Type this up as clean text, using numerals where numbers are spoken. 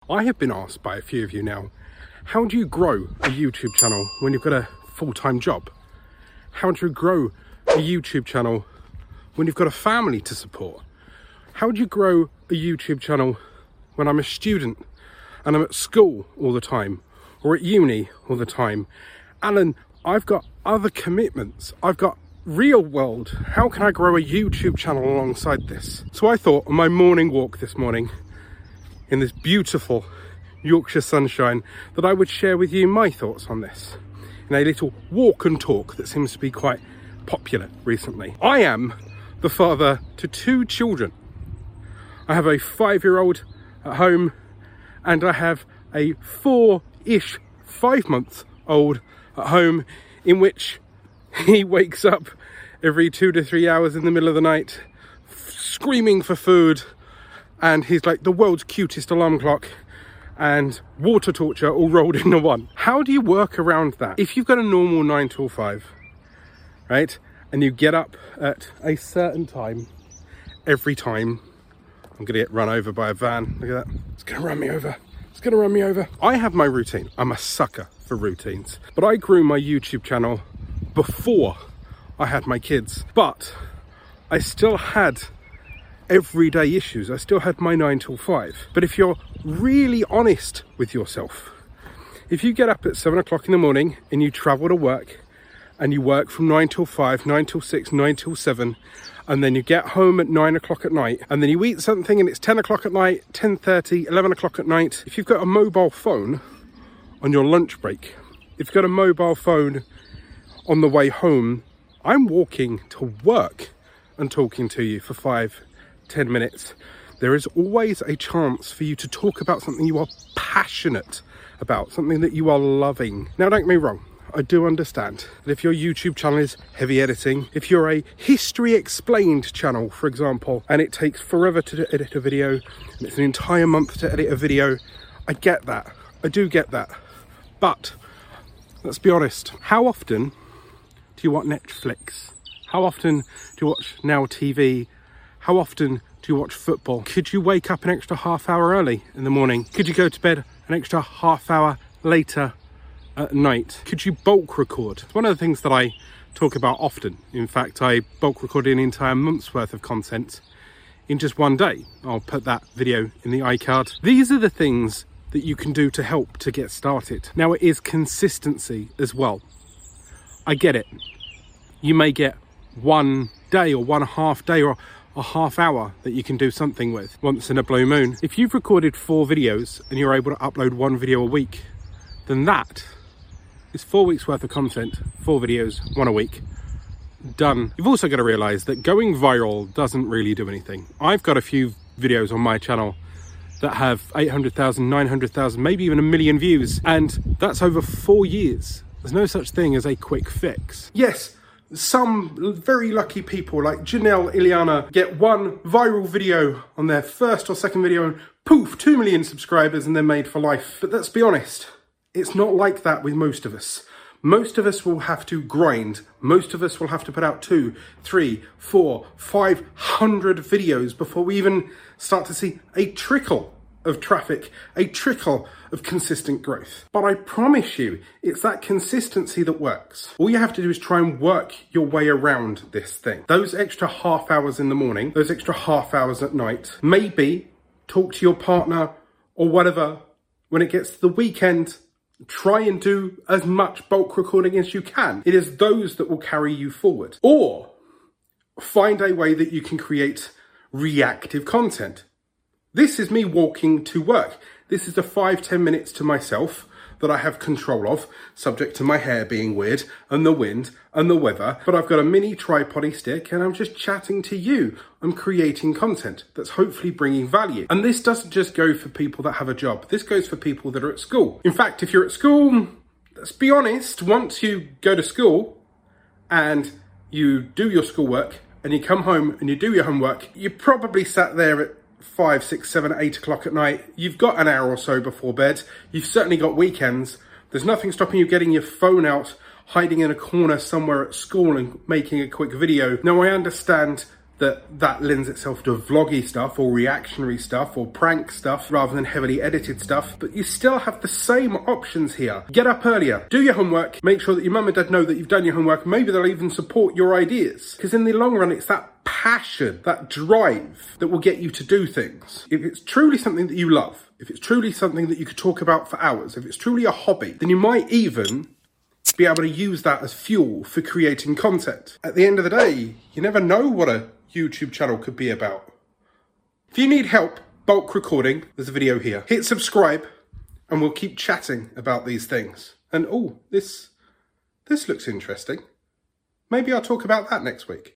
I have been asked by a few of you now, how do you grow a YouTube channel when you've got a full-time job? How do you grow a YouTube channel when you've got a family to support? How do you grow a YouTube channel when I'm a student and I'm at school all the time or at uni all the time? Alan, I've got other commitments. I've got real world. How can I grow a YouTube channel alongside this? So I thought on my morning walk this morning in this beautiful Yorkshire sunshine that I would share with you my thoughts on this in a little walk and talk that seems to be quite popular recently. I am the father to two children. I have a 5-year-old at home and I have a 5-month-old at home, in which he wakes up every 2 to 3 hours in the middle of the night screaming for food, and he's like the world's cutest alarm clock and water torture all rolled into one. How do you work around that? If you've got a normal 9 till 5, right, and you get up at a certain time every time, I'm gonna get run over by a van. Look at that, it's gonna run me over. It's gonna run me over. I have my routine. I'm a sucker for routines, but I grew my YouTube channel before I had my kids, but I still had everyday issues. I still had my 9 till 5. But if you're really honest with yourself, if you get up at 7 o'clock in the morning and you travel to work and you work from 9 till 5, 9 till 6, 9 till 7, and then you get home at 9 o'clock at night, and then you eat something and it's 10 o'clock at night, 10:30, 11 o'clock at night. If you've got a mobile phone on your lunch break, if you've got a mobile phone on the way home, I'm walking to work and talking to you for 5-10 minutes. There is always a chance for you to talk about something you are passionate about, something that you are loving. Now, don't get me wrong. I do understand that if your YouTube channel is heavy editing, if you're a history explained channel, for example, and it takes forever to edit a video, and it's an entire month to edit a video, I get that. I do get that. But let's be honest, how often do you watch Netflix? How often do you watch Now TV? How often do you watch football? Could you wake up an extra half hour early in the morning? Could you go to bed an extra half hour later at night? Could you bulk record? It's one of the things that I talk about often. In fact, I bulk record an entire month's worth of content in just one day. I'll put that video in the iCard. These are the things that you can do to help to get started. Now, it is consistency as well. I get it. You may get one day or one half day or a half hour that you can do something with once in a blue moon. If you've recorded 4 videos and you're able to upload 1 video a week, then that is 4 weeks worth of content, 4 videos, 1 a week, done. You've also got to realize that going viral doesn't really do anything. I've got a few videos on my channel that have 800,000, 900,000, maybe even 1 million views, and that's over 4 years. There's no such thing as a quick fix. Yes, some very lucky people like Janelle Iliana get 1 viral video on their first or second video and poof, 2 million subscribers and they're made for life. But let's be honest, it's not like that with most of us. Most of us will have to grind. Most of us will have to put out 2, 3, 4, 500 videos before we even start to see a trickle of traffic, a trickle of consistent growth. But I promise you, it's that consistency that works. All you have to do is try and work your way around this thing. Those extra half hours in the morning, those extra half hours at night, maybe talk to your partner or whatever when it gets to the weekend. Try and do as much bulk recording as you can. It is those that will carry you forward. Or find a way that you can create reactive content. This is me walking to work. This is the 5-10 minutes to myself that I have control of, subject to my hair being weird and the wind and the weather. But I've got a mini tripod stick and I'm just chatting to you. I'm creating content that's hopefully bringing value. And this doesn't just go for people that have a job. This goes for people that are at school. In fact, if you're at school, let's be honest, once you go to school and you do your schoolwork and you come home and you do your homework, you probably sat there at 5, 6, 7, 8 o'clock at night. You've got an hour or so before bed. You've certainly got weekends. There's nothing stopping you getting your phone out, hiding in a corner somewhere at school and making a quick video. Now, I understand that lends itself to vloggy stuff or reactionary stuff or prank stuff rather than heavily edited stuff, but you still have the same options here. Get up earlier, do your homework, make sure that your mum and dad know that you've done your homework, maybe they'll even support your ideas. Because in the long run, it's that passion, that drive that will get you to do things. If it's truly something that you love, if it's truly something that you could talk about for hours, if it's truly a hobby, then you might even be able to use that as fuel for creating content. At the end of the day, you never know what a YouTube channel could be about. If you need help bulk recording, there's a video here. Hit subscribe and we'll keep chatting about these things. And oh, this looks interesting. Maybe I'll talk about that next week.